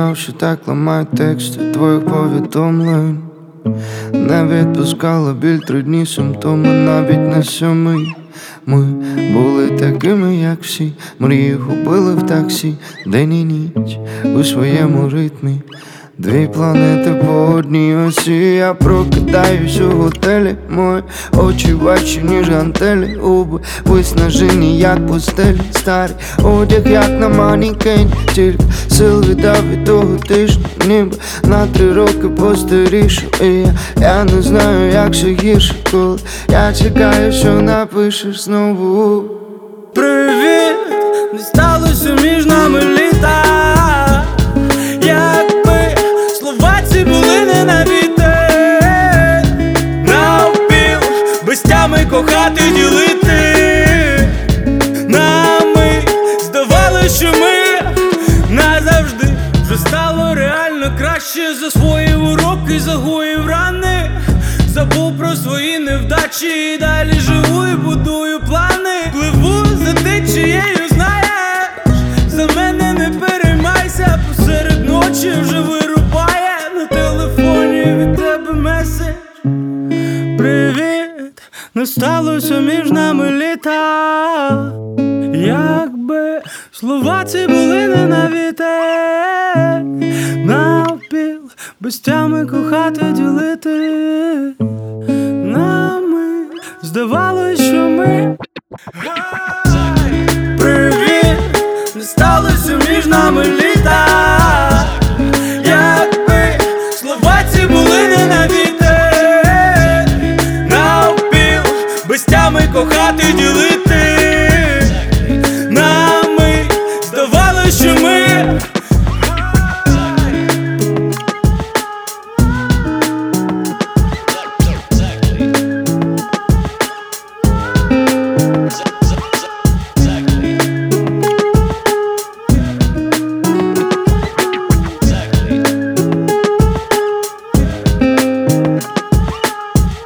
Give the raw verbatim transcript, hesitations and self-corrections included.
знав, що так ламають тексти твоїх повідомлень. Не відпускала біль, три дні симптоми, навіть на сьомий. Ми були такими, як всі, мрії губили в таксі, день і ніч у своєму ритмі. Дві планети по одній осі. Я прокидаюсь у готелі, мої очі важчі, ніж гантелі, губи виснажені, як пустелі, старий одяг, як на манікені. Тільки сил віддав від того тижня, ніби на три роки постарішав. І я, я не знаю, як ще гірше, коли я чекаю, що напишеш знову. Привіт, не сталося між нами літа. Якби слова ці були не на вітер, навпіл, без тями кохати, ділити. Нами здавалося, що ми назавжди. Вже стало реально краще, засвоїв уроки, загоїв рани. Забув про свої невдачі і далі живу і будую плани. Пливу за течією, знаєш, за мене не переймайся. Посеред ночі вже вирубає на телефоні від тебе меседж. Привіт, не сталося між нами літа. Якби слова ці були не на вітер, навпіл, без тями кохати, ділити. Нами здавалось, що ми Привіт, не сталося між нами літа.